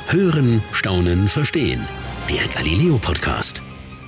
Hören, Staunen, Verstehen. Der Galileo-Podcast.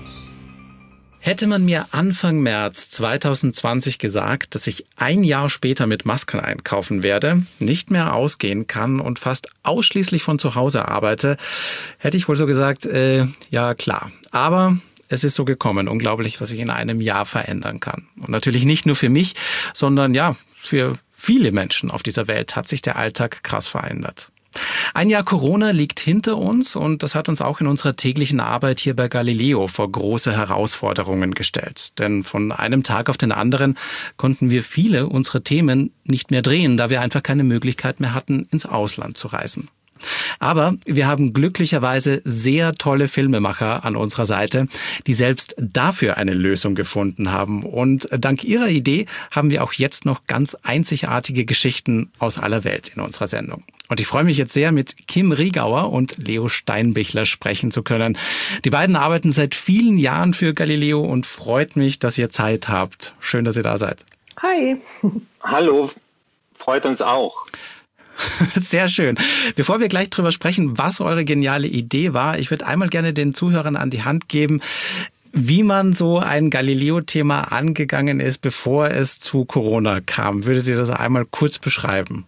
Hätte man mir Anfang März 2020 gesagt, dass ich ein Jahr später mit Masken einkaufen werde, nicht mehr ausgehen kann und fast ausschließlich von zu Hause arbeite, hätte ich wohl so gesagt, ja klar. Aber es ist so gekommen. Unglaublich, was sich in einem Jahr verändern kann. Und natürlich nicht nur für mich, sondern ja, für viele Menschen auf dieser Welt hat sich der Alltag krass verändert. Ein Jahr Corona liegt hinter uns und das hat uns auch in unserer täglichen Arbeit hier bei Galileo vor große Herausforderungen gestellt. Denn von einem Tag auf den anderen konnten wir viele unserer Themen nicht mehr drehen, da wir einfach keine Möglichkeit mehr hatten, ins Ausland zu reisen. Aber wir haben glücklicherweise sehr tolle Filmemacher an unserer Seite, die selbst dafür eine Lösung gefunden haben. Und dank ihrer Idee haben wir auch jetzt noch ganz einzigartige Geschichten aus aller Welt in unserer Sendung. Und ich freue mich jetzt sehr, mit Kim Riegauer und Leo Steinbichler sprechen zu können. Die beiden arbeiten seit vielen Jahren für Galileo und freut mich, dass ihr Zeit habt. Schön, dass ihr da seid. Hi. Hallo, freut uns auch. Sehr schön. Bevor wir gleich drüber sprechen, was eure geniale Idee war, ich würde einmal gerne den Zuhörern an die Hand geben, wie man so ein Galileo-Thema angegangen ist, bevor es zu Corona kam. Würdet ihr das einmal kurz beschreiben?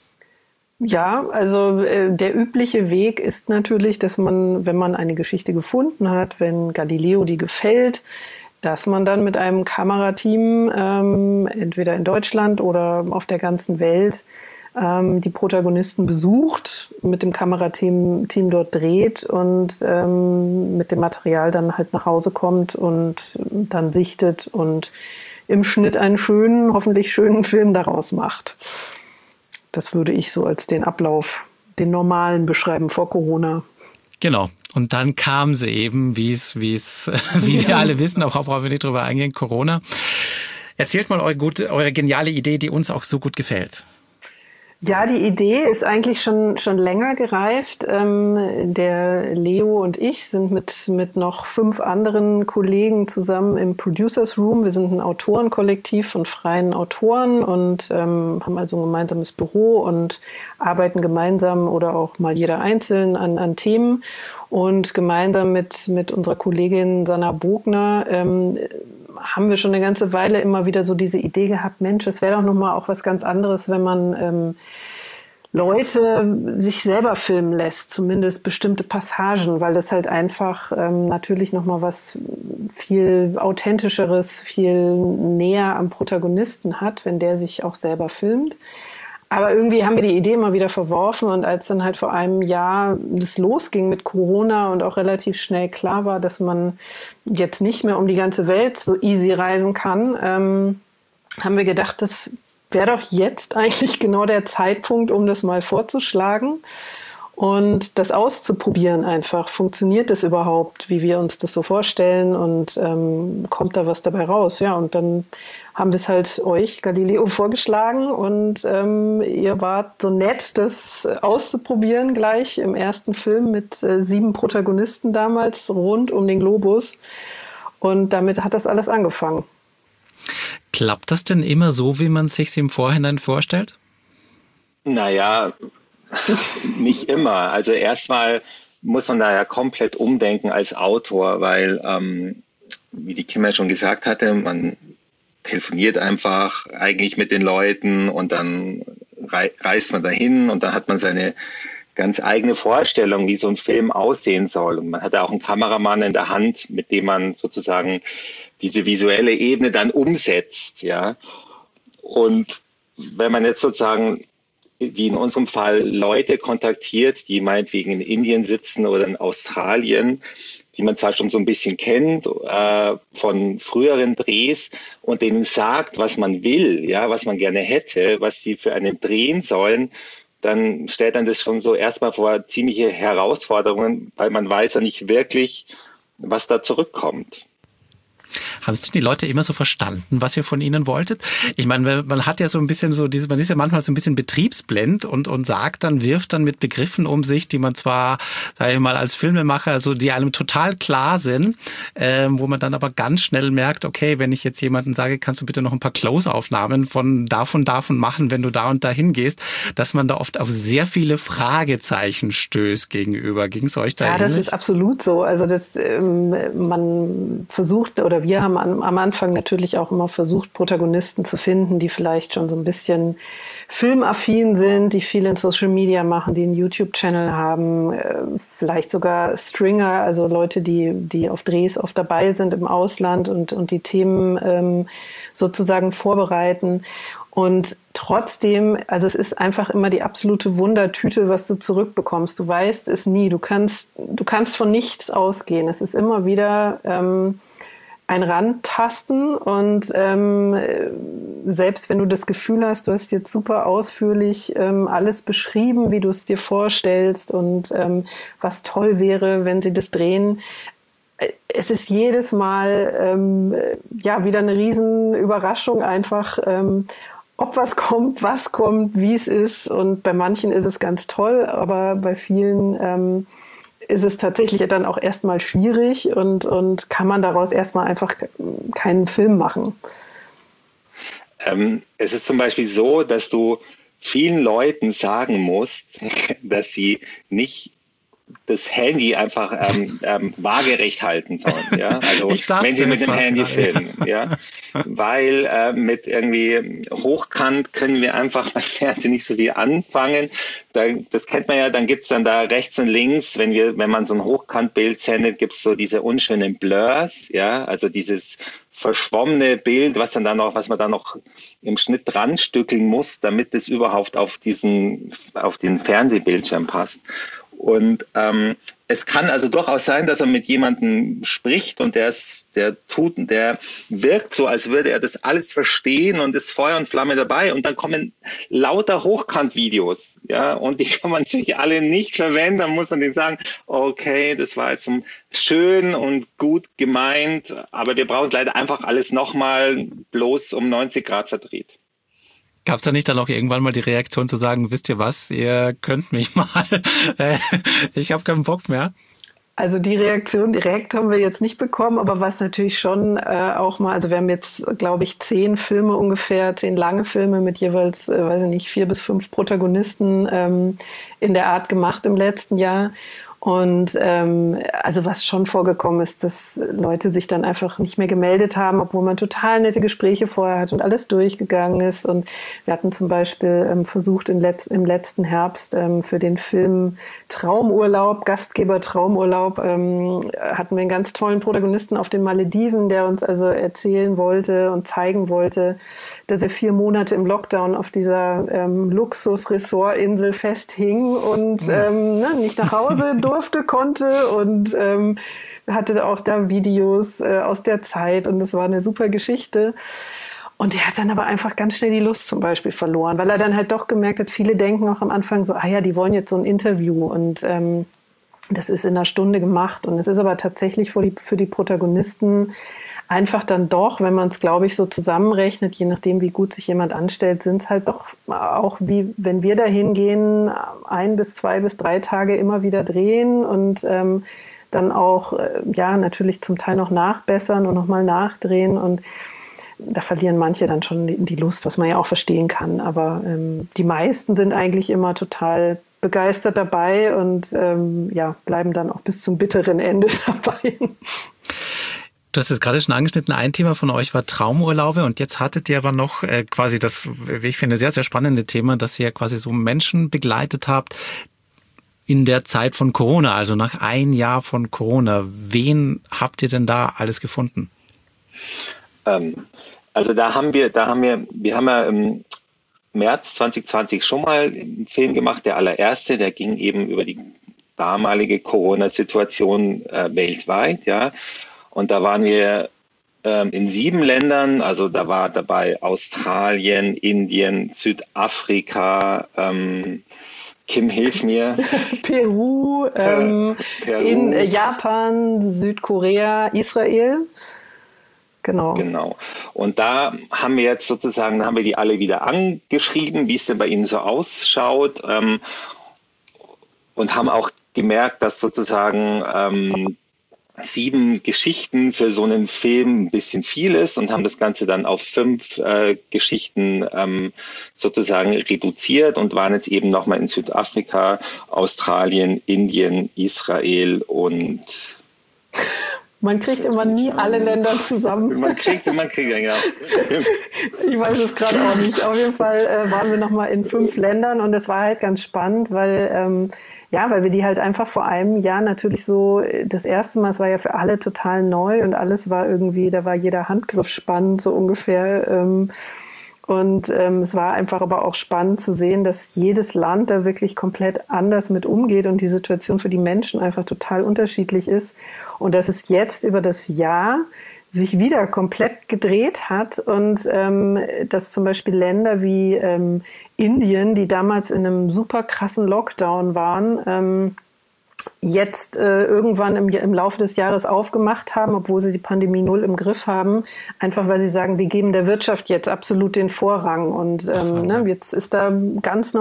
Ja, also der übliche Weg ist natürlich, dass man, wenn man eine Geschichte gefunden hat, wenn Galileo die gefällt, dass man dann mit einem Kamerateam entweder in Deutschland oder auf der ganzen Welt die Protagonisten besucht, mit dem Kamerateam dort dreht und mit dem Material dann halt nach Hause kommt und dann sichtet und im Schnitt einen schönen, hoffentlich schönen Film daraus macht. Das würde ich so als den Ablauf, den normalen beschreiben vor Corona. Genau. Und dann kam sie eben, wie wir alle wissen, auch brauchen wir nicht drüber eingehen, Corona. Erzählt mal eure geniale Idee, die uns auch so gut gefällt. Ja, die Idee ist eigentlich schon länger gereift. Der Leo und ich sind mit noch 5 anderen Kollegen zusammen im Producers Room. Wir sind ein Autorenkollektiv von freien Autoren und haben also ein gemeinsames Büro und arbeiten gemeinsam oder auch mal jeder einzeln an Themen. Und gemeinsam mit unserer Kollegin Sanna Bogner haben wir schon eine ganze Weile immer wieder so diese Idee gehabt, Mensch, es wäre doch nochmal auch was ganz anderes, wenn man Leute sich selber filmen lässt, zumindest bestimmte Passagen, weil das halt einfach natürlich nochmal was viel Authentischeres, viel näher am Protagonisten hat, wenn der sich auch selber filmt. Aber irgendwie haben wir die Idee immer wieder verworfen und als dann halt vor einem Jahr das losging mit Corona und auch relativ schnell klar war, dass man jetzt nicht mehr um die ganze Welt so easy reisen kann, haben wir gedacht, das wäre doch jetzt eigentlich genau der Zeitpunkt, um das mal vorzuschlagen und das auszuprobieren einfach. Funktioniert das überhaupt, wie wir uns das so vorstellen und kommt da was dabei raus? Ja, und dann haben wir es halt euch, Galileo, vorgeschlagen und ihr wart so nett, das auszuprobieren gleich im ersten Film mit 7 Protagonisten damals rund um den Globus und damit hat das alles angefangen. Klappt das denn immer so, wie man es sich im Vorhinein vorstellt? Naja, nicht immer. Also erstmal muss man da ja komplett umdenken als Autor, weil, wie die Kim ja schon gesagt hatte, man telefoniert einfach eigentlich mit den Leuten und dann reist man dahin und dann hat man seine ganz eigene Vorstellung, wie so ein Film aussehen soll. Und man hat ja auch einen Kameramann in der Hand, mit dem man sozusagen diese visuelle Ebene dann umsetzt, ja. Und wenn man jetzt sozusagen, wie in unserem Fall, Leute kontaktiert, die meinetwegen in Indien sitzen oder in Australien, die man zwar schon so ein bisschen kennt von früheren Drehs und denen sagt, was man will, ja, was man gerne hätte, was die für einen drehen sollen, dann stellt man das schon so erstmal vor ziemliche Herausforderungen, weil man weiß ja nicht wirklich, was da zurückkommt. Haben es die Leute immer so verstanden, was ihr von ihnen wolltet? Ich meine, man hat ja so ein bisschen man ist ja manchmal so ein bisschen betriebsblind und wirft dann mit Begriffen um sich, die man zwar, sage ich mal, als Filmemacher, also die einem total klar sind, wo man dann aber ganz schnell merkt, okay, wenn ich jetzt jemanden sage, kannst du bitte noch ein paar Close-Aufnahmen von davon machen, wenn du da und dahin gehst, dass man da oft auf sehr viele Fragezeichen stößt gegenüber. Ging es euch da ähnlich? Ja, das ist absolut so. Also man versucht, oder wir haben am Anfang natürlich auch immer versucht, Protagonisten zu finden, die vielleicht schon so ein bisschen filmaffin sind, die viel in Social Media machen, die einen YouTube-Channel haben, vielleicht sogar Stringer, also Leute, die auf Drehs oft dabei sind im Ausland und die Themen sozusagen vorbereiten. Und trotzdem, also es ist einfach immer die absolute Wundertüte, was du zurückbekommst. Du weißt es nie. Du kannst von nichts ausgehen. Es ist immer wieder ein Rantasten und selbst wenn du das Gefühl hast, du hast jetzt super ausführlich alles beschrieben, wie du es dir vorstellst und was toll wäre, wenn sie das drehen. Es ist jedes Mal wieder eine riesen Überraschung einfach, ob was kommt, wie es ist. Und bei manchen ist es ganz toll, aber bei vielen ist es tatsächlich dann auch erstmal schwierig und kann man daraus erstmal einfach keinen Film machen. Es ist zum Beispiel so, dass du vielen Leuten sagen musst, dass sie nicht das Handy einfach waagerecht halten sollen, ja. Also wenn sie mit dem Handy filmen, ja. Weil mit irgendwie hochkant können wir einfach beim Fernsehen nicht so viel anfangen. Das kennt man ja, dann gibt's dann da rechts und links, wenn man so ein Hochkantbild sendet, gibt's so diese unschönen Blurs, ja, also dieses verschwommene Bild, was man dann noch im Schnitt dran stückeln muss, damit es überhaupt auf den Fernsehbildschirm passt. Und es kann also durchaus sein, dass er mit jemandem spricht und der wirkt so, als würde er das alles verstehen und ist Feuer und Flamme dabei. Und dann kommen lauter Hochkant-Videos, ja, und die kann man sich alle nicht verwenden. Dann muss man denen sagen, okay, das war jetzt schön und gut gemeint, aber wir brauchen es leider einfach alles nochmal bloß um 90 Grad verdreht. Gab es da nicht dann auch irgendwann mal die Reaktion zu sagen, wisst ihr was, ihr könnt mich mal, ich habe keinen Bock mehr? Also die Reaktion direkt haben wir jetzt nicht bekommen, aber was natürlich schon auch mal, also wir haben jetzt, glaube ich, 10 Filme ungefähr, 10 lange Filme mit jeweils, 4 bis 5 Protagonisten in der Art gemacht im letzten Jahr. Und also was schon vorgekommen ist, dass Leute sich dann einfach nicht mehr gemeldet haben, obwohl man total nette Gespräche vorher hat und alles durchgegangen ist. Und wir hatten zum Beispiel versucht im letzten Herbst für den Film Traumurlaub, Gastgeber Traumurlaub, hatten wir einen ganz tollen Protagonisten auf den Malediven, der uns also erzählen wollte und zeigen wollte, dass er 4 Monate im Lockdown auf dieser Luxus-Resort-Insel festhing und nicht nach Hause konnte und hatte auch da Videos aus der Zeit und das war eine super Geschichte. Und er hat dann aber einfach ganz schnell die Lust zum Beispiel verloren, weil er dann halt doch gemerkt hat, viele denken auch am Anfang so, die wollen jetzt so ein Interview und das ist in einer Stunde gemacht und es ist aber tatsächlich für die Protagonisten einfach dann doch, wenn man es, glaube ich, so zusammenrechnet, je nachdem, wie gut sich jemand anstellt, sind es halt doch auch, wie wenn wir da hingehen, 1 bis 2 bis 3 Tage immer wieder drehen und dann auch, natürlich zum Teil noch nachbessern und nochmal nachdrehen und da verlieren manche dann schon die Lust, was man ja auch verstehen kann. Aber die meisten sind eigentlich immer total begeistert dabei und bleiben dann auch bis zum bitteren Ende dabei. Du hast es gerade schon angeschnitten, ein Thema von euch war Traumurlaube und jetzt hattet ihr aber noch quasi das, wie ich finde, sehr, sehr spannende Thema, dass ihr quasi so Menschen begleitet habt in der Zeit von Corona, also nach 1 Jahr von Corona. Wen habt ihr denn da alles gefunden? Also wir haben ja im März 2020 schon mal einen Film gemacht, der allererste, der ging eben über die damalige Corona-Situation weltweit, ja. Und da waren wir in 7 Ländern, also da war dabei Australien, Indien, Südafrika, Kim, hilf mir. Peru, in Japan, Südkorea, Israel. Genau. Und da haben wir jetzt sozusagen, haben wir die alle wieder angeschrieben, wie es denn bei ihnen so ausschaut, und haben auch gemerkt, dass sozusagen 7 Geschichten für so einen Film ein bisschen viel ist und haben das Ganze dann auf 5 Geschichten sozusagen reduziert und waren jetzt eben nochmal in Südafrika, Australien, Indien, Israel und Man kriegt immer nie alle Länder zusammen. Man kriegt ja, genau. Ich weiß es gerade auch nicht. Auf jeden Fall waren wir nochmal in 5 Ländern und das war halt ganz spannend, weil wir die halt einfach vor einem Jahr natürlich so, das erste Mal, es war ja für alle total neu und alles war irgendwie, da war jeder Handgriff spannend, so ungefähr. Und es war einfach aber auch spannend zu sehen, dass jedes Land da wirklich komplett anders mit umgeht und die Situation für die Menschen einfach total unterschiedlich ist. Und dass es jetzt über das Jahr sich wieder komplett gedreht hat und dass zum Beispiel Länder wie Indien, die damals in einem super krassen Lockdown waren, jetzt irgendwann im Laufe des Jahres aufgemacht haben, obwohl sie die Pandemie 0 im Griff haben, einfach weil sie sagen, wir geben der Wirtschaft jetzt absolut den Vorrang und jetzt ist da ganz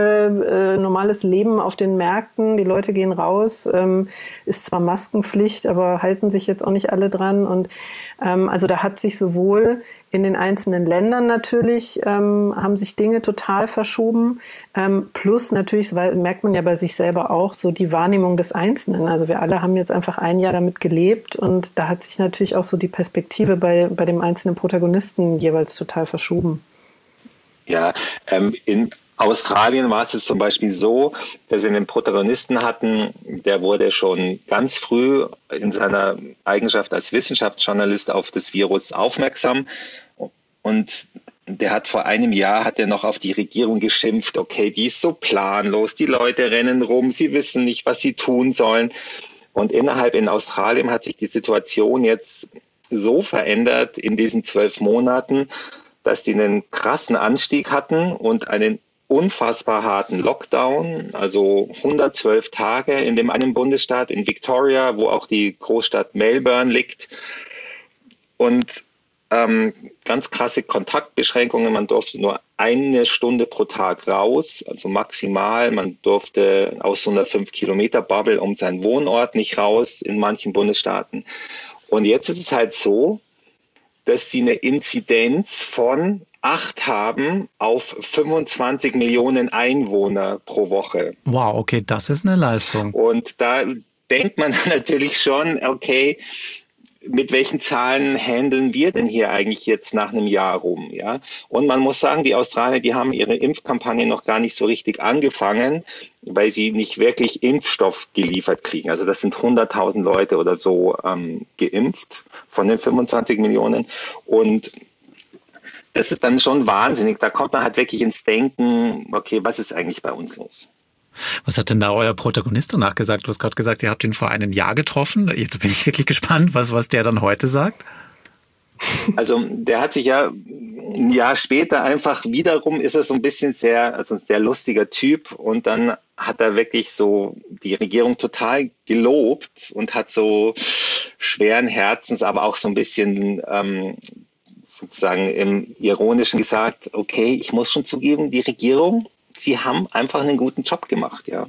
normales Leben auf den Märkten, die Leute gehen raus, ist zwar Maskenpflicht, aber halten sich jetzt auch nicht alle dran und also da hat sich sowohl in den einzelnen Ländern natürlich haben sich Dinge total verschoben, plus natürlich, weil merkt man ja bei sich selber auch, so die Wahrnehmung des Einzelnen. Also wir alle haben jetzt einfach ein Jahr damit gelebt und da hat sich natürlich auch so die Perspektive bei dem einzelnen Protagonisten jeweils total verschoben. Ja, in Australien war es jetzt zum Beispiel so, dass wir einen Protagonisten hatten, der wurde schon ganz früh in seiner Eigenschaft als Wissenschaftsjournalist auf das Virus aufmerksam und der hat vor einem Jahr hat er noch auf die Regierung geschimpft, okay, die ist so planlos, die Leute rennen rum, sie wissen nicht, was sie tun sollen. Und in Australien hat sich die Situation jetzt so verändert in diesen 12 Monaten, dass die einen krassen Anstieg hatten und einen unfassbar harten Lockdown, also 112 Tage in dem einen Bundesstaat, in Victoria, wo auch die Großstadt Melbourne liegt. Und ganz krasse Kontaktbeschränkungen. Man durfte nur 1 Stunde pro Tag raus, also maximal. Man durfte aus so einer 5-Kilometer-Bubble um seinen Wohnort nicht raus in manchen Bundesstaaten. Und jetzt ist es halt so, dass sie eine Inzidenz von 8 haben auf 25 Millionen Einwohner pro Woche. Wow, okay, das ist eine Leistung. Und da denkt man natürlich schon, okay, mit welchen Zahlen handeln wir denn hier eigentlich jetzt nach einem Jahr rum? Ja? Und man muss sagen, die Australier, die haben ihre Impfkampagne noch gar nicht so richtig angefangen, weil sie nicht wirklich Impfstoff geliefert kriegen. Also das sind 100.000 Leute oder so geimpft von den 25 Millionen. Und das ist dann schon wahnsinnig. Da kommt man halt wirklich ins Denken, okay, was ist eigentlich bei uns los? Was hat denn da euer Protagonist danach gesagt? Du hast gerade gesagt, ihr habt ihn vor einem Jahr getroffen. Jetzt bin ich wirklich gespannt, was der dann heute sagt. Also der hat sich ja ein Jahr später einfach wiederum, ist er so ein bisschen ein sehr lustiger Typ und dann hat er wirklich so die Regierung total gelobt und hat so schweren Herzens, aber auch so ein bisschen sozusagen im Ironischen gesagt, okay, ich muss schon zugeben, die Regierung, sie haben einfach einen guten Job gemacht, ja.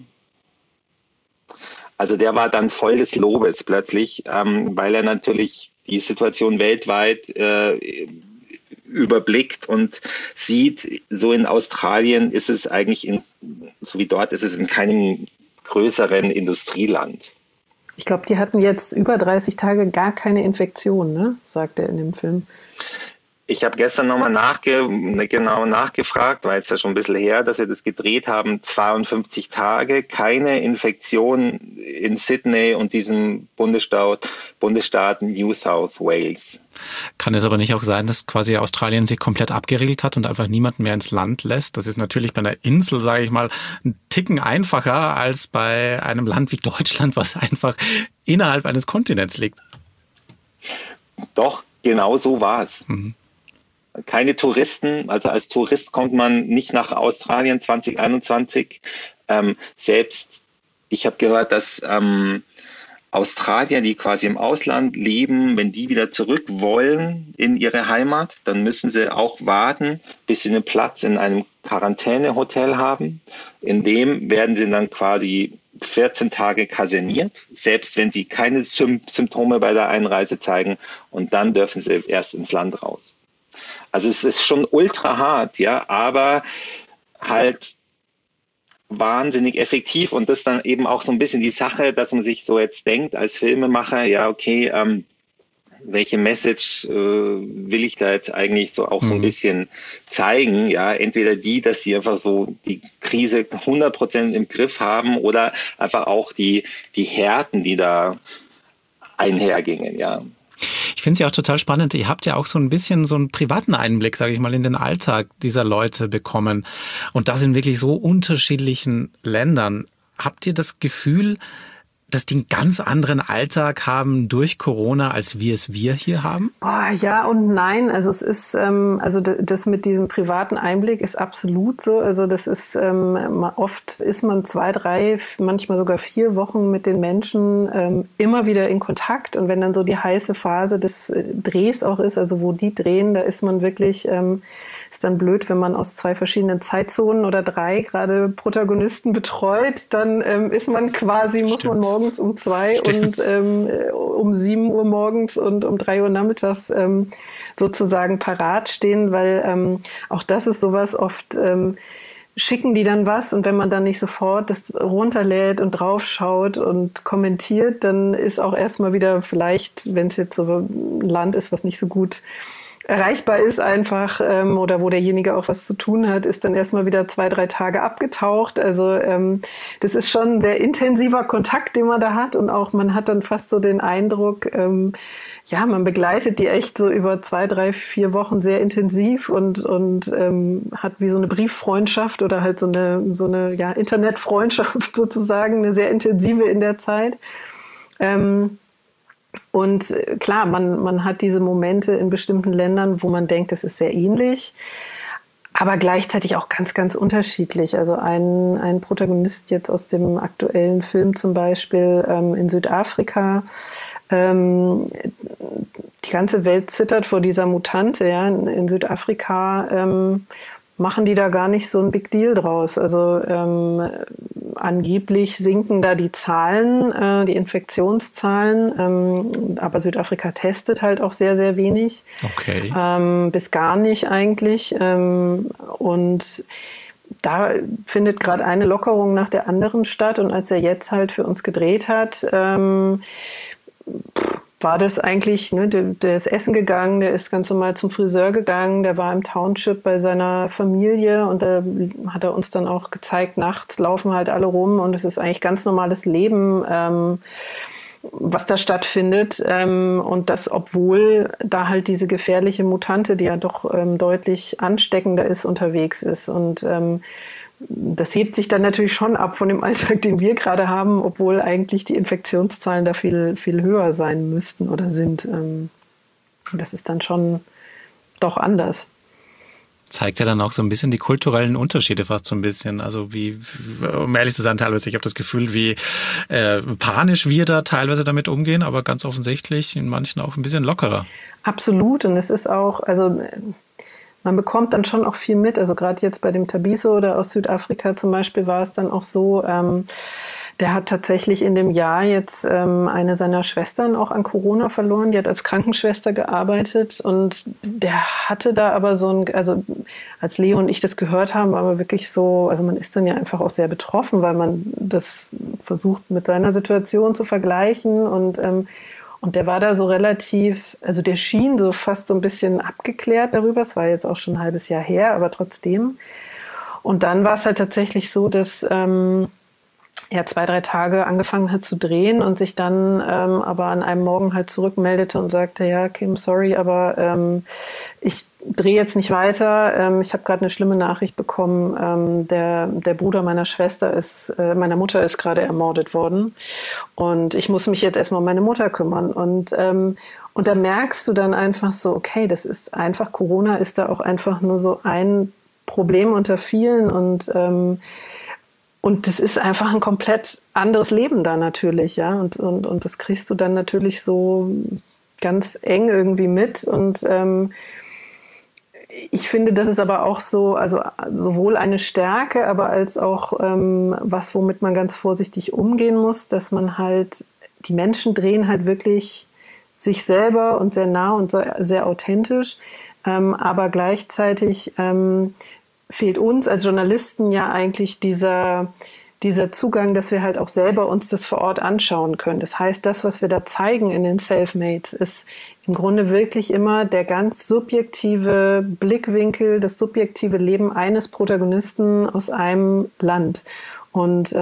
Also der war dann voll des Lobes plötzlich, weil er natürlich die Situation weltweit überblickt und sieht, so in Australien ist es eigentlich, so wie dort ist es in keinem größeren Industrieland. Ich glaube, die hatten jetzt über 30 Tage gar keine Infektion, ne? Sagt er in dem Film. Ich habe gestern nochmal nachgefragt, war jetzt ja schon ein bisschen her, dass wir das gedreht haben, 52 Tage, keine Infektion in Sydney und diesem Bundesstaat New South Wales. Kann es aber nicht auch sein, dass quasi Australien sich komplett abgeriegelt hat und einfach niemanden mehr ins Land lässt? Das ist natürlich bei einer Insel, sage ich mal, ein Ticken einfacher als bei einem Land wie Deutschland, was einfach innerhalb eines Kontinents liegt. Doch, genau so war es. Mhm. Keine Touristen, also als Tourist kommt man nicht nach Australien 2021. Selbst, ich habe gehört, dass Australier, die quasi im Ausland leben, wenn die wieder zurück wollen in ihre Heimat, dann müssen sie auch warten, bis sie einen Platz in einem Quarantänehotel haben. In dem werden sie dann quasi 14 Tage kaserniert, selbst wenn sie keine Symptome bei der Einreise zeigen, und dann dürfen sie erst ins Land raus. Also es ist schon ultra hart, ja, aber halt wahnsinnig effektiv, und das dann eben auch so ein bisschen die Sache, dass man sich so jetzt denkt als Filmemacher, ja okay, welche Message will ich da jetzt eigentlich so auch so ein bisschen zeigen, ja, entweder die, dass sie einfach so die Krise 100% im Griff haben, oder einfach auch die Härten, die da einhergingen, ja. Ich finde es ja auch total spannend. Ihr habt ja auch so ein bisschen so einen privaten Einblick, sage ich mal, in den Alltag dieser Leute bekommen. Und das in wirklich so unterschiedlichen Ländern. Habt ihr das Gefühl, dass die einen ganz anderen Alltag haben durch Corona, als wir hier haben? Oh, ja und nein. Also es ist, also das mit diesem privaten Einblick ist absolut so. Also das ist, oft ist man 2, 3, manchmal sogar 4 Wochen mit den Menschen immer wieder in Kontakt. Und wenn dann so die heiße Phase des Drehs auch ist, also wo die drehen, da ist man wirklich, ist dann blöd, wenn man aus 2 verschiedenen Zeitzonen oder 3 gerade Protagonisten betreut, dann ist man quasi, muss man morgens um 2 und um 7 Uhr morgens und um 3 Uhr nachmittags sozusagen parat stehen, weil auch das ist sowas, oft schicken die dann was, und wenn man dann nicht sofort das runterlädt und draufschaut und kommentiert, dann ist auch erstmal wieder vielleicht, wenn es jetzt so ein Land ist, was nicht so gut erreichbar ist einfach, oder wo derjenige auch was zu tun hat, ist dann erstmal wieder 2, 3 Tage abgetaucht. Also das ist schon ein sehr intensiver Kontakt, den man da hat, und auch man hat dann fast so den Eindruck, ja, man begleitet die echt so über 2, 3, 4 Wochen sehr intensiv und hat wie so eine Brieffreundschaft oder halt so eine ja, Internetfreundschaft sozusagen, eine sehr intensive in der Zeit. Und klar, man hat diese Momente in bestimmten Ländern, wo man denkt, das ist sehr ähnlich, aber gleichzeitig auch ganz, ganz unterschiedlich. Also ein Protagonist jetzt aus dem aktuellen Film zum Beispiel in Südafrika, die ganze Welt zittert vor dieser Mutante. Ja. In Südafrika machen die da gar nicht so ein Big Deal draus. Also angeblich sinken da die Zahlen, die Infektionszahlen, aber Südafrika testet halt auch sehr, sehr wenig. Okay. Bis gar nicht eigentlich. Und da findet gerade eine Lockerung nach der anderen statt. Und als er jetzt halt für uns gedreht hat, war das eigentlich, ne, der ist essen gegangen, der ist ganz normal zum Friseur gegangen, der war im Township bei seiner Familie, und da hat er uns dann auch gezeigt, nachts laufen halt alle rum, und es ist eigentlich ganz normales Leben, was da stattfindet, und das, obwohl da halt diese gefährliche Mutante, die ja doch deutlich ansteckender ist, unterwegs ist. Und das hebt sich dann natürlich schon ab von dem Alltag, den wir gerade haben, obwohl eigentlich die Infektionszahlen da viel, viel höher sein müssten oder sind. Das ist dann schon doch anders. Zeigt ja dann auch so ein bisschen die kulturellen Unterschiede fast so ein bisschen. Also wie, um ehrlich zu sein, teilweise, ich habe das Gefühl, wie panisch wir da teilweise damit umgehen, aber ganz offensichtlich in manchen auch ein bisschen lockerer. Absolut, und es ist auch, also man bekommt dann schon auch viel mit. Also gerade jetzt bei dem Tabiso oder aus Südafrika zum Beispiel war es dann auch so, der hat tatsächlich in dem Jahr jetzt eine seiner Schwestern auch an Corona verloren. Die hat als Krankenschwester gearbeitet, und der hatte da aber so ein, also als Leo und ich das gehört haben, war man wirklich so, also man ist dann ja einfach auch sehr betroffen, weil man das versucht mit seiner Situation zu vergleichen, und der war da so relativ, also der schien so fast so ein bisschen abgeklärt darüber. Es war jetzt auch schon ein halbes Jahr her, aber trotzdem. Und dann war es halt tatsächlich so, dass er 2, 3 Tage angefangen hat zu drehen und sich dann aber an einem Morgen halt zurückmeldete und sagte, ja, Kim, sorry, aber ich drehe jetzt nicht weiter. Ich habe gerade eine schlimme Nachricht bekommen. Der Bruder meiner meiner Mutter ist gerade ermordet worden, und ich muss mich jetzt erstmal um meine Mutter kümmern. Und da merkst du dann einfach so, okay, das ist einfach, Corona ist da auch einfach nur so ein Problem unter vielen, und Und das ist einfach ein komplett anderes Leben da natürlich, ja. Und das kriegst du dann natürlich so ganz eng irgendwie mit. Und ich finde, das ist aber auch so, also sowohl eine Stärke, aber als auch was, womit man ganz vorsichtig umgehen muss, dass man halt, die Menschen drehen halt wirklich sich selber und sehr nah und sehr, sehr authentisch, aber gleichzeitig fehlt uns als Journalisten ja eigentlich dieser Zugang, dass wir halt auch selber uns das vor Ort anschauen können. Das heißt, das, was wir da zeigen in den Selfmates, ist im Grunde wirklich immer der ganz subjektive Blickwinkel, das subjektive Leben eines Protagonisten aus einem Land. Und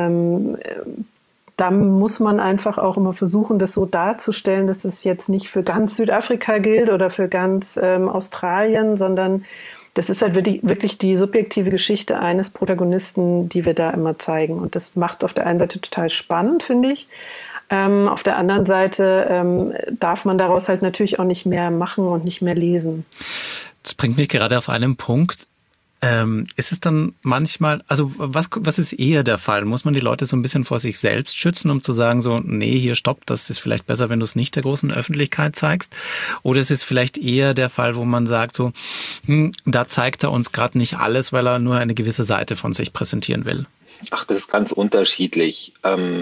da muss man einfach auch immer versuchen, das so darzustellen, dass es jetzt nicht für ganz Südafrika gilt oder für ganz Australien, sondern das ist halt wirklich die subjektive Geschichte eines Protagonisten, die wir da immer zeigen. Und das macht es auf der einen Seite total spannend, finde ich. Auf der anderen Seite darf man daraus halt natürlich auch nicht mehr machen und nicht mehr lesen. Das bringt mich gerade auf einen Punkt. Ist es dann manchmal, also was ist eher der Fall? Muss man die Leute so ein bisschen vor sich selbst schützen, um zu sagen so, nee, hier stopp, das ist vielleicht besser, wenn du es nicht der großen Öffentlichkeit zeigst? Oder ist es vielleicht eher der Fall, wo man sagt so, da zeigt er uns gerade nicht alles, weil er nur eine gewisse Seite von sich präsentieren will? Ach, das ist ganz unterschiedlich.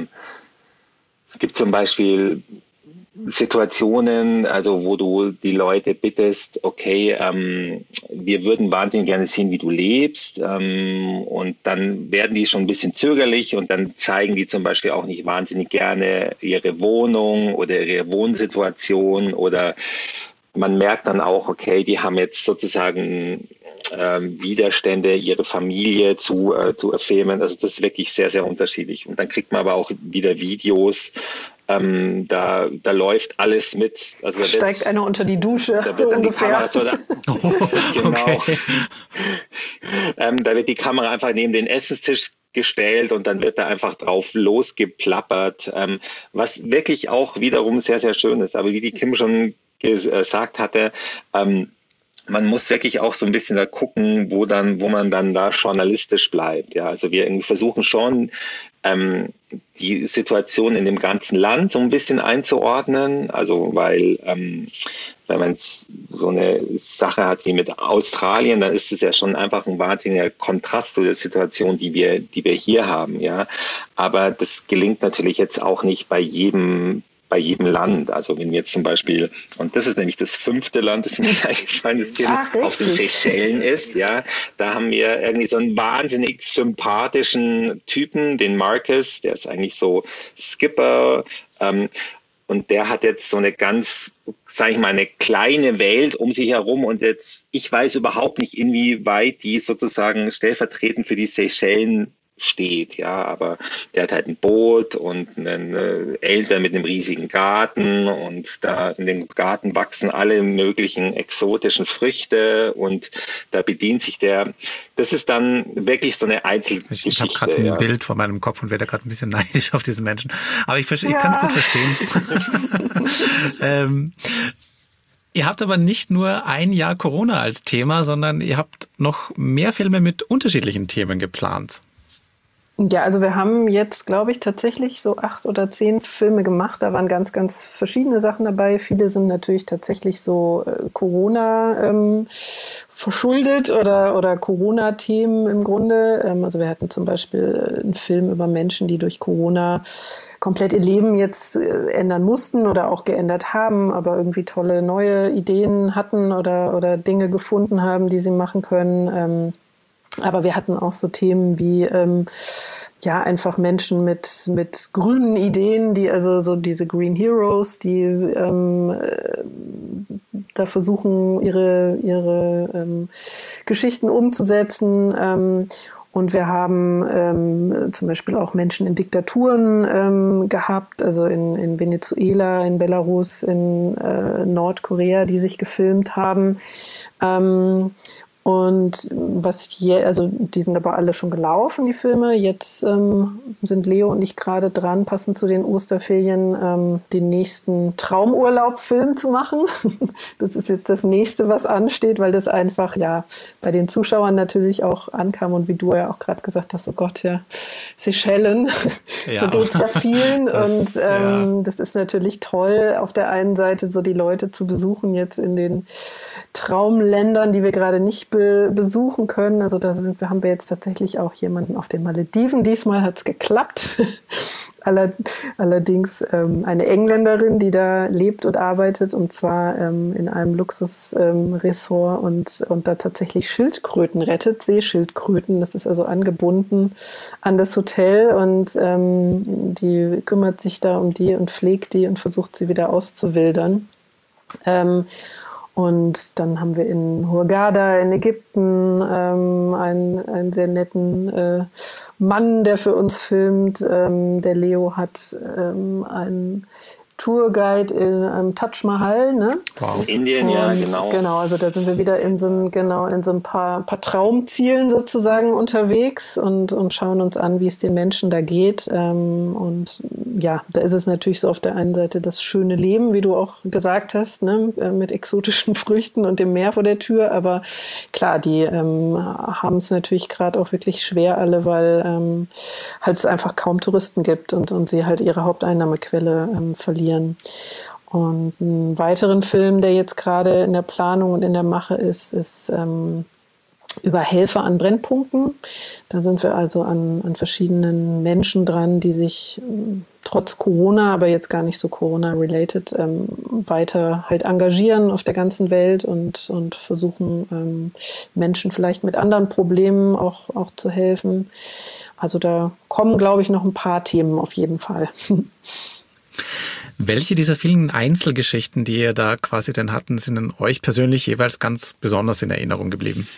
Es gibt zum Beispiel Situationen, also wo du die Leute bittest, okay, wir würden wahnsinnig gerne sehen, wie du lebst, und dann werden die schon ein bisschen zögerlich und dann zeigen die zum Beispiel auch nicht wahnsinnig gerne ihre Wohnung oder ihre Wohnsituation, oder man merkt dann auch, okay, die haben jetzt sozusagen Widerstände, ihre Familie zu filmen. Also das ist wirklich sehr, sehr unterschiedlich. Und dann kriegt man aber auch wieder Videos, da läuft alles mit. Also steigt einer unter die Dusche, da so ungefähr. Genau. Da wird die Kamera einfach neben den Essenstisch gestellt und dann wird da einfach drauf losgeplappert, was wirklich auch wiederum sehr, sehr schön ist. Aber wie die Kim schon gesagt hatte, man muss wirklich auch so ein bisschen da gucken, wo man dann da journalistisch bleibt. Ja, also wir versuchen schon, die Situation in dem ganzen Land so ein bisschen einzuordnen. Also weil, wenn man so eine Sache hat wie mit Australien, dann ist es ja schon einfach ein wahnsinniger Kontrast zu der Situation, die wir hier haben. Ja, aber das gelingt natürlich jetzt auch nicht bei jedem Land. Also wenn wir jetzt zum Beispiel, und das ist nämlich das 5. Land, das mir eingefallen ist, auf den Seychellen ist, ja, da haben wir irgendwie so einen wahnsinnig sympathischen Typen, den Marcus, der ist eigentlich so Skipper, und der hat jetzt so eine ganz, sage ich mal, eine kleine Welt um sich herum, und jetzt, ich weiß überhaupt nicht, inwieweit die sozusagen stellvertretend für die Seychellen steht, ja, aber der hat halt ein Boot und einen Eltern mit einem riesigen Garten, und da in dem Garten wachsen alle möglichen exotischen Früchte, und da bedient sich das ist dann wirklich so eine Einzelgeschichte. Ich habe gerade ein Bild vor meinem Kopf und werde gerade ein bisschen neidisch auf diesen Menschen, aber ich kann es gut verstehen. Ihr habt aber nicht nur ein Jahr Corona als Thema, sondern ihr habt noch mehr Filme mit unterschiedlichen Themen geplant. Ja, also wir haben jetzt, glaube ich, tatsächlich so 8 oder 10 Filme gemacht. Da waren ganz, ganz verschiedene Sachen dabei. Viele sind natürlich tatsächlich so Corona verschuldet oder Corona-Themen im Grunde. Also wir hatten zum Beispiel einen Film über Menschen, die durch Corona komplett ihr Leben jetzt ändern mussten oder auch geändert haben, aber irgendwie tolle neue Ideen hatten oder Dinge gefunden haben, die sie machen können. Aber wir hatten auch so Themen wie einfach Menschen mit grünen Ideen, die also so diese Green Heroes, die da versuchen, ihre Geschichten umzusetzen. Und wir haben zum Beispiel auch Menschen in Diktaturen gehabt, also in Venezuela, in Belarus, in Nordkorea, die sich gefilmt haben. Und also die sind aber alle schon gelaufen, die Filme. Jetzt sind Leo und ich gerade dran, passend zu den Osterferien, den nächsten Traumurlaub-Film zu machen. Das ist jetzt das nächste, was ansteht, weil das einfach bei den Zuschauern natürlich auch ankam. Und wie du ja auch gerade gesagt hast, oh Gott, ja, Seychellen, so geht's ja vielen. Das ist natürlich toll, auf der einen Seite so die Leute zu besuchen jetzt in den Traumländern, die wir gerade nicht besuchen können. Also haben wir jetzt tatsächlich auch jemanden auf den Malediven. Diesmal hat es geklappt. Allerdings eine Engländerin, die da lebt und arbeitet, und zwar in einem Luxusressort und da tatsächlich Schildkröten rettet, Seeschildkröten. Das ist also angebunden an das Hotel, und die kümmert sich da um die und pflegt die und versucht sie wieder auszuwildern. Und dann haben wir in Hurghada in Ägypten einen sehr netten Mann, der für uns filmt. Der Leo hat einen Tourguide in Taj Mahal, ne? Wow. Indien, ja, genau. Genau, also da sind wir wieder in so ein paar Traumzielen sozusagen unterwegs und schauen uns an, wie es den Menschen da geht. Und ja, da ist es natürlich so auf der einen Seite das schöne Leben, wie du auch gesagt hast, ne? Mit exotischen Früchten und dem Meer vor der Tür. Aber klar, die haben es natürlich gerade auch wirklich schwer alle, weil halt es einfach kaum Touristen gibt und sie halt ihre Haupteinnahmequelle verlieren. Und einen weiteren Film, der jetzt gerade in der Planung und in der Mache ist über Helfer an Brennpunkten. Da sind wir also an verschiedenen Menschen dran, die sich trotz Corona, aber jetzt gar nicht so Corona-related, weiter halt engagieren auf der ganzen Welt und versuchen, Menschen vielleicht mit anderen Problemen auch zu helfen. Also da kommen, glaube ich, noch ein paar Themen auf jeden Fall. Welche dieser vielen Einzelgeschichten, die ihr da quasi denn hatten, sind denn euch persönlich jeweils ganz besonders in Erinnerung geblieben?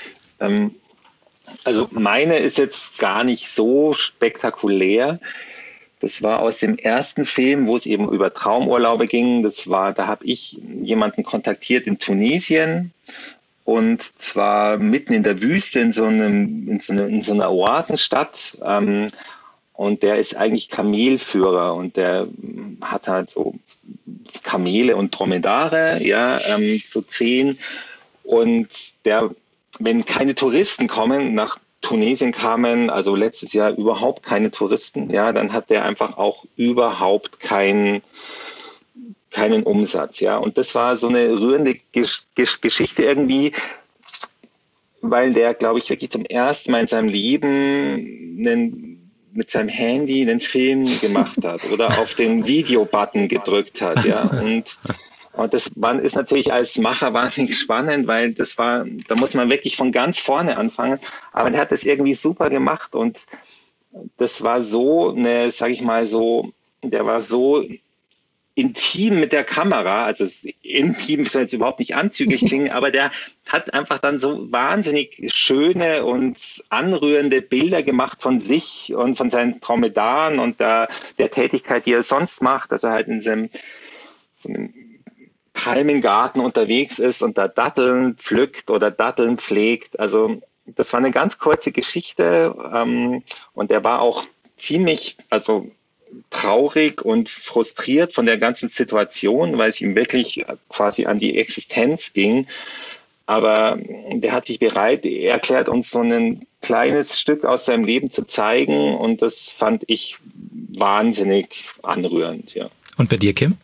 Also meine ist jetzt gar nicht so spektakulär. Das war aus dem ersten Film, wo es eben über Traumurlaube ging. Da habe ich jemanden kontaktiert in Tunesien, und zwar mitten in der Wüste in so einer Oasenstadt. Und der ist eigentlich Kamelführer, und der hat halt so Kamele und Dromedare, so 10. Und wenn keine Touristen kommen, nach Tunesien kamen, also letztes Jahr überhaupt keine Touristen, dann hat der einfach auch überhaupt keinen Umsatz, Und das war so eine rührende Geschichte irgendwie, weil der, glaube ich, wirklich zum ersten Mal in seinem Leben mit seinem Handy einen Film gemacht hat oder auf den Video-Button gedrückt hat, Und das ist natürlich als Macher wahnsinnig spannend, weil da muss man wirklich von ganz vorne anfangen. Aber er hat das irgendwie super gemacht, und das war so der war so intim mit der Kamera, also intim soll jetzt überhaupt nicht anzüglich klingen, aber der hat einfach dann so wahnsinnig schöne und anrührende Bilder gemacht von sich und von seinen Dromedaren und der Tätigkeit, die er sonst macht, dass er halt in so einem Palmengarten unterwegs ist und da Datteln pflückt oder Datteln pflegt. Also das war eine ganz kurze Geschichte, und er war auch ziemlich, traurig und frustriert von der ganzen Situation, weil es ihm wirklich quasi an die Existenz ging. Aber der hat sich bereit erklärt, uns so ein kleines Stück aus seinem Leben zu zeigen, und das fand ich wahnsinnig anrührend, ja. Und bei dir, Kim?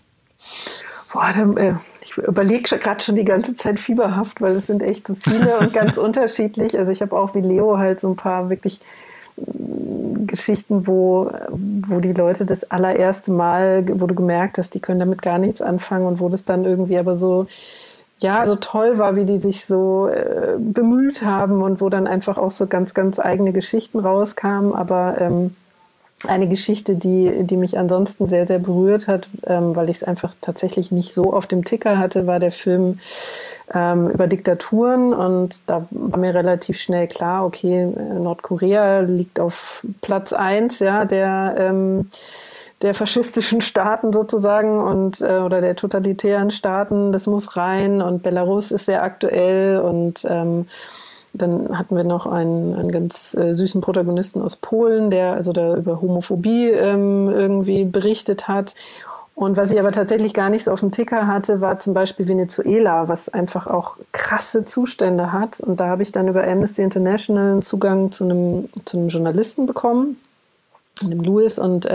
Ich überlege gerade schon die ganze Zeit fieberhaft, weil es sind echt so viele und ganz unterschiedlich. Also ich habe auch wie Leo halt so ein paar wirklich Geschichten, wo die Leute das allererste Mal, wo du gemerkt hast, die können damit gar nichts anfangen, und wo das dann irgendwie aber so toll war, wie die sich so bemüht haben, und wo dann einfach auch so ganz, ganz eigene Geschichten rauskamen. Aber eine Geschichte, die mich ansonsten sehr, sehr berührt hat, weil ich es einfach tatsächlich nicht so auf dem Ticker hatte, war der Film über Diktaturen, und da war mir relativ schnell klar, okay, Nordkorea liegt auf Platz 1, der der faschistischen Staaten sozusagen und oder der totalitären Staaten, das muss rein, und Belarus ist sehr aktuell, und dann hatten wir noch einen ganz süßen Protagonisten aus Polen, der also da über Homophobie irgendwie berichtet hat. Und was ich aber tatsächlich gar nicht so auf dem Ticker hatte, war zum Beispiel Venezuela, was einfach auch krasse Zustände hat. Und da habe ich dann über Amnesty International einen Zugang zu einem Journalisten bekommen, dem Louis, und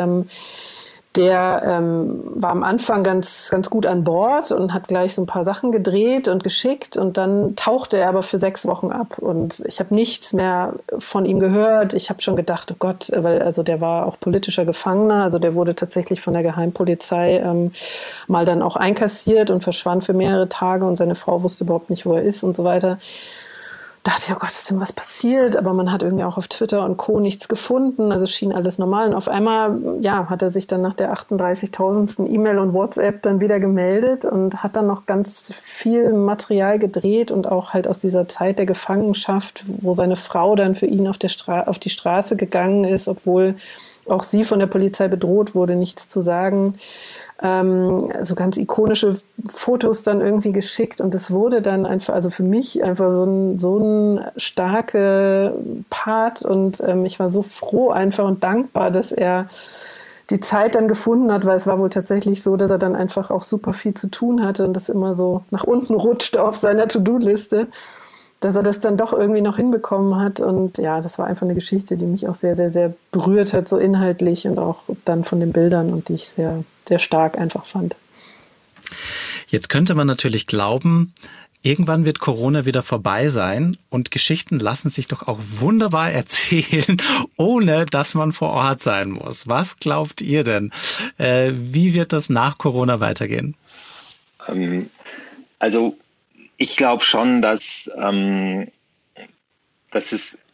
der war am Anfang ganz, ganz gut an Bord und hat gleich so ein paar Sachen gedreht und geschickt, und dann tauchte er aber für 6 Wochen ab, und ich habe nichts mehr von ihm gehört. Ich habe schon gedacht, oh Gott, weil also der war auch politischer Gefangener, also der wurde tatsächlich von der Geheimpolizei mal dann auch einkassiert und verschwand für mehrere Tage, und seine Frau wusste überhaupt nicht, wo er ist und so weiter. Dachte ich, oh Gott, ist denn was passiert? Aber man hat irgendwie auch auf Twitter und Co. nichts gefunden. Also schien alles normal. Und auf einmal, ja, hat er sich dann nach der 38.000. E-Mail und WhatsApp dann wieder gemeldet und hat dann noch ganz viel Material gedreht, und auch halt aus dieser Zeit der Gefangenschaft, wo seine Frau dann für ihn auf die Straße gegangen ist, obwohl auch sie von der Polizei bedroht wurde, nichts zu sagen. So ganz ikonische Fotos dann irgendwie geschickt, und es wurde dann einfach, also für mich einfach so ein starker Part, und ich war so froh einfach und dankbar, dass er die Zeit dann gefunden hat, weil es war wohl tatsächlich so, dass er dann einfach auch super viel zu tun hatte und das immer so nach unten rutschte auf seiner To-Do-Liste, dass er das dann doch irgendwie noch hinbekommen hat. Und ja, das war einfach eine Geschichte, die mich auch sehr, sehr, sehr berührt hat, so inhaltlich und auch dann von den Bildern, und die ich sehr, sehr stark einfach fand. Jetzt könnte man natürlich glauben, irgendwann wird Corona wieder vorbei sein, und Geschichten lassen sich doch auch wunderbar erzählen, ohne dass man vor Ort sein muss. Was glaubt ihr denn? Wie wird das nach Corona weitergehen? Also ich glaube schon, dass das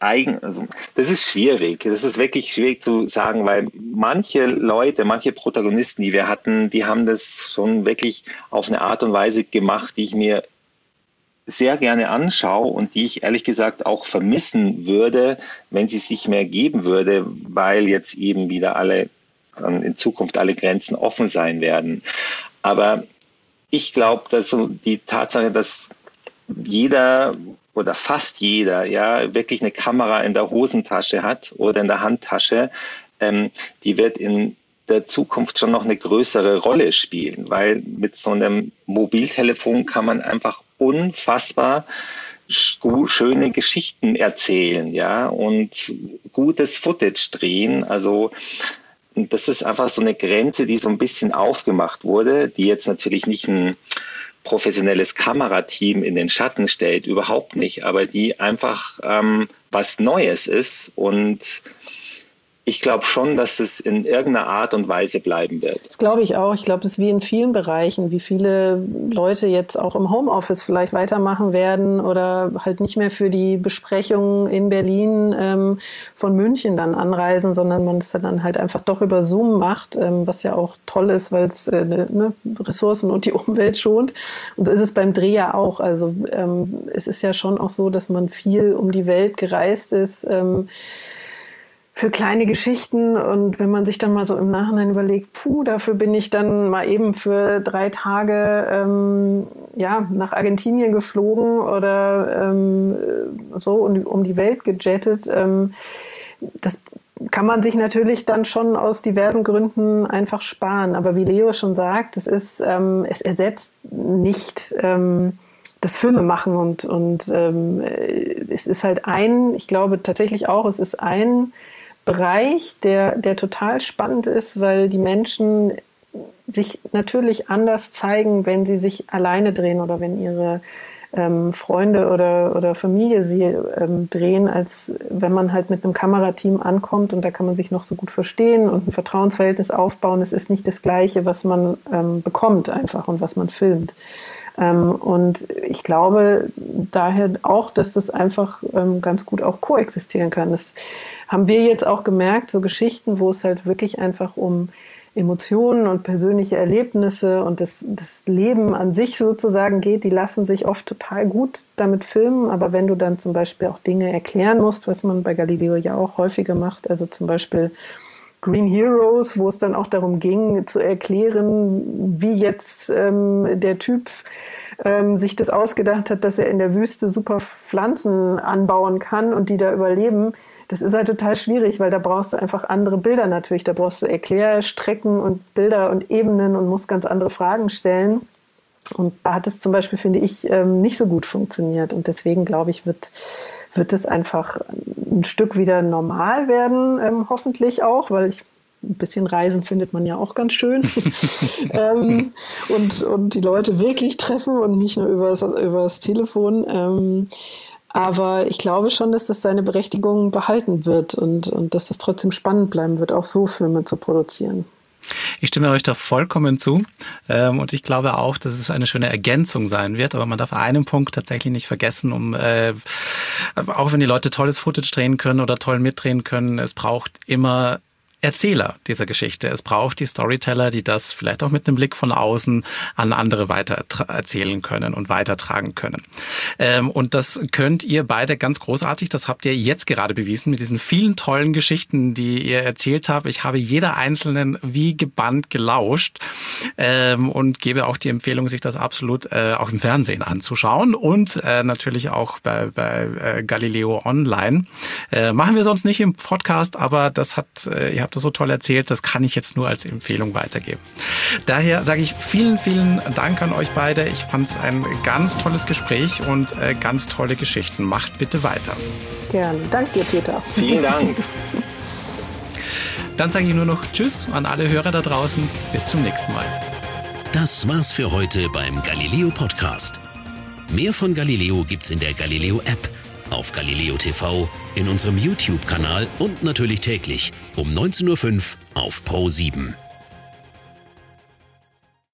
ist schwierig. Das ist wirklich schwierig zu sagen, weil manche Protagonisten, die wir hatten, die haben das schon wirklich auf eine Art und Weise gemacht, die ich mir sehr gerne anschaue und die ich ehrlich gesagt auch vermissen würde, wenn sie es nicht mehr geben würde, weil jetzt eben wieder in Zukunft alle Grenzen offen sein werden. Aber ich glaube, dass so die Tatsache, dass jeder oder fast jeder ja wirklich eine Kamera in der Hosentasche hat oder in der Handtasche, die wird in der Zukunft schon noch eine größere Rolle spielen, weil mit so einem Mobiltelefon kann man einfach unfassbar schöne Geschichten erzählen, ja, und gutes Footage drehen. Also das ist einfach so eine Grenze, die so ein bisschen aufgemacht wurde, die jetzt natürlich nicht ein professionelles Kamerateam in den Schatten stellt, überhaupt nicht, aber die einfach was Neues ist, und ich glaube schon, dass es in irgendeiner Art und Weise bleiben wird. Das glaube ich auch. Ich glaube, es ist wie in vielen Bereichen, wie viele Leute jetzt auch im Homeoffice vielleicht weitermachen werden oder halt nicht mehr für die Besprechungen in Berlin von München dann anreisen, sondern man es dann halt einfach doch über Zoom macht, was ja auch toll ist, weil es Ressourcen und die Umwelt schont. Und so ist es beim Dreh ja auch. Also es ist ja schon auch so, dass man viel um die Welt gereist ist, für kleine Geschichten, und wenn man sich dann mal so im Nachhinein überlegt, dafür bin ich dann mal eben für 3 Tage nach Argentinien geflogen oder so um die Welt gejettet. Das kann man sich natürlich dann schon aus diversen Gründen einfach sparen. Aber wie Leo schon sagt, es ersetzt nicht das Filmemachen, und es ist halt ich glaube tatsächlich auch, es ist ein Bereich, der total spannend ist, weil die Menschen sich natürlich anders zeigen, wenn sie sich alleine drehen oder wenn ihre Freunde oder Familie sie drehen, als wenn man halt mit einem Kamerateam ankommt, und da kann man sich noch so gut verstehen und ein Vertrauensverhältnis aufbauen. Es ist nicht das Gleiche, was man bekommt einfach und was man filmt. Und ich glaube daher auch, dass das einfach ganz gut auch koexistieren kann. Das haben wir jetzt auch gemerkt, so Geschichten, wo es halt wirklich einfach um Emotionen und persönliche Erlebnisse und das Leben an sich sozusagen geht, die lassen sich oft total gut damit filmen. Aber wenn du dann zum Beispiel auch Dinge erklären musst, was man bei Galileo ja auch häufiger macht, also zum Beispiel Green Heroes, wo es dann auch darum ging, zu erklären, wie jetzt der Typ sich das ausgedacht hat, dass er in der Wüste super Pflanzen anbauen kann und die da überleben. Das ist halt total schwierig, weil da brauchst du einfach andere Bilder natürlich. Da brauchst du Erklärstrecken und Bilder und Ebenen und musst ganz andere Fragen stellen. Und da hat es zum Beispiel, finde ich, nicht so gut funktioniert. Und deswegen, glaube ich, wird es einfach ein Stück wieder normal werden, hoffentlich auch, weil ein bisschen Reisen findet man ja auch ganz schön. Und die Leute wirklich treffen und nicht nur übers Telefon. Aber ich glaube schon, dass das seine Berechtigung behalten wird und dass das trotzdem spannend bleiben wird, auch so Filme zu produzieren. Ich stimme euch da vollkommen zu und ich glaube auch, dass es eine schöne Ergänzung sein wird, aber man darf einen Punkt tatsächlich nicht vergessen, auch wenn die Leute tolles Footage drehen können oder toll mitdrehen können, es braucht immer Erzähler dieser Geschichte. Es braucht die Storyteller, die das vielleicht auch mit einem Blick von außen an andere weiter erzählen können und weitertragen können. Und das könnt ihr beide ganz großartig, das habt ihr jetzt gerade bewiesen mit diesen vielen tollen Geschichten, die ihr erzählt habt. Ich habe jeder einzelnen wie gebannt gelauscht und gebe auch die Empfehlung, sich das absolut auch im Fernsehen anzuschauen und natürlich auch bei Galileo Online. Machen wir sonst nicht im Podcast, aber ihr habt das so toll erzählt, das kann ich jetzt nur als Empfehlung weitergeben. Daher sage ich vielen, vielen Dank an euch beide. Ich fand es ein ganz tolles Gespräch und ganz tolle Geschichten. Macht bitte weiter. Gerne. Danke dir, Peter. Vielen Dank. Dann sage ich nur noch Tschüss an alle Hörer da draußen. Bis zum nächsten Mal. Das war's für heute beim Galileo Podcast. Mehr von Galileo gibt's in der Galileo App, auf Galileo TV, in unserem YouTube-Kanal und natürlich täglich um 19:05 Uhr auf Pro7.